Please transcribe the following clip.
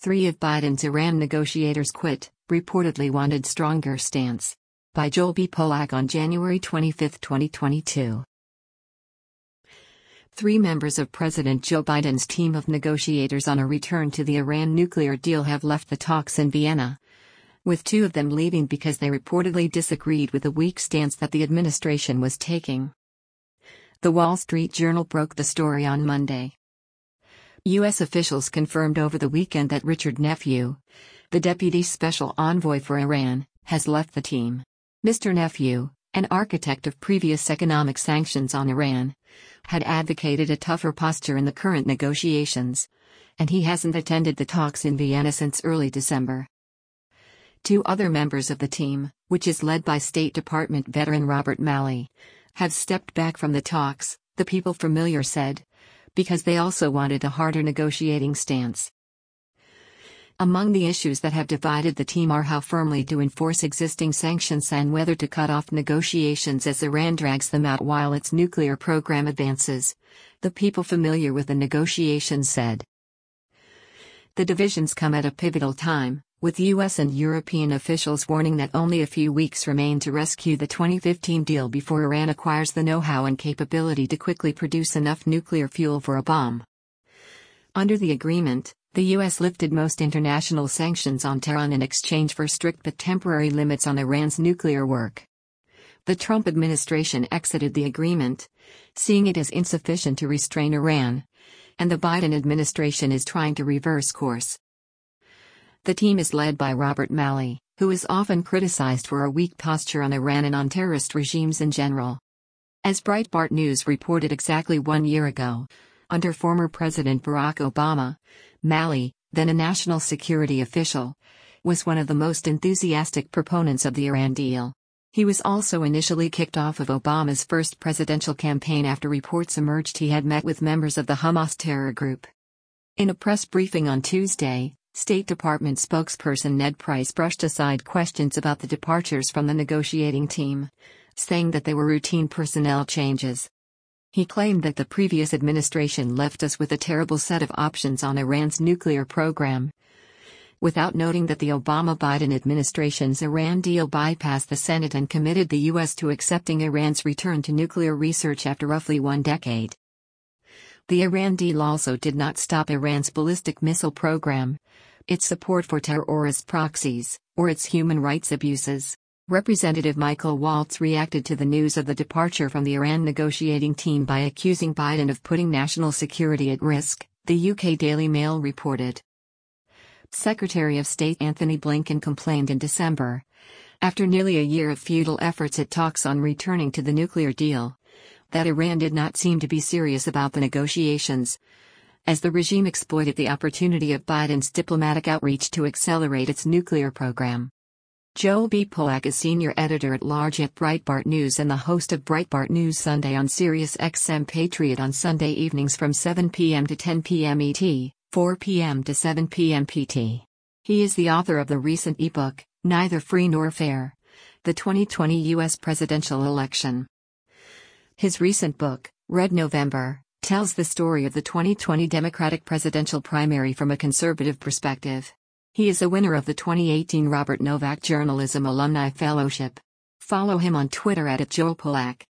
Three of Biden's Iran negotiators quit, reportedly wanted stronger stance. By Joel B. Polak on January 25, 2022. Three members of President Joe Biden's team of negotiators on a return to the Iran nuclear deal have left the talks in Vienna, with two of them leaving because they reportedly disagreed with the weak stance that the administration was taking. The Wall Street Journal broke the story on Monday. U.S. officials confirmed over the weekend that Richard Nephew, the Deputy Special Envoy for Iran, has left the team. Mr. Nephew, an architect of previous economic sanctions on Iran, had advocated a tougher posture in the current negotiations, and he hasn't attended the talks in Vienna since early December. Two other members of the team, which is led by State Department veteran Robert Malley, have stepped back from the talks, the People Familiar said, because they also wanted a harder negotiating stance. Among the issues that have divided the team are how firmly to enforce existing sanctions and whether to cut off negotiations as Iran drags them out while its nuclear program advances, the People Familiar with the negotiations said. The divisions come at a pivotal time, with U.S. and European officials warning that only a few weeks remain to rescue the 2015 deal before Iran acquires the know-how and capability to quickly produce enough nuclear fuel for a bomb. Under the agreement, the U.S. lifted most international sanctions on Tehran in exchange for strict but temporary limits on Iran's nuclear work. The Trump administration exited the agreement, seeing it as insufficient to restrain Iran, and the Biden administration is trying to reverse course. The team is led by Robert Malley, who is often criticized for a weak posture on Iran and on terrorist regimes in general. As Breitbart News reported exactly 1 year ago, under former President Barack Obama, Malley, then a national security official, was one of the most enthusiastic proponents of the Iran deal. He was also initially kicked off of Obama's first presidential campaign after reports emerged he had met with members of the Hamas terror group. In a press briefing on Tuesday, State Department spokesperson Ned Price brushed aside questions about the departures from the negotiating team, saying that they were routine personnel changes. He claimed that the previous administration left us with a terrible set of options on Iran's nuclear program, without noting that the Obama-Biden administration's Iran deal bypassed the Senate and committed the U.S. to accepting Iran's return to nuclear research after roughly 1 decade. The Iran deal also did not stop Iran's ballistic missile program, its support for terrorist proxies, or its human rights abuses. Representative Michael Waltz reacted to the news of the departure from the Iran negotiating team by accusing Biden of putting national security at risk, the UK Daily Mail reported. Secretary of State Anthony Blinken complained in December, after nearly a year of futile efforts at talks on returning to the nuclear deal, that Iran did not seem to be serious about the negotiations, as the regime exploited the opportunity of Biden's diplomatic outreach to accelerate its nuclear program. Joel B. Polak is senior editor-at-large at Breitbart News and the host of Breitbart News Sunday on Sirius XM Patriot on Sunday evenings from 7 p.m. to 10 p.m. ET, 4 p.m. to 7 p.m. PT. He is the author of the recent ebook, Neither Free Nor Fair: The 2020 U.S. Presidential Election. His recent book, Red November, tells the story of the 2020 Democratic presidential primary from a conservative perspective. He is a winner of the 2018 Robert Novak Journalism Alumni Fellowship. Follow him on Twitter @JoelPolak.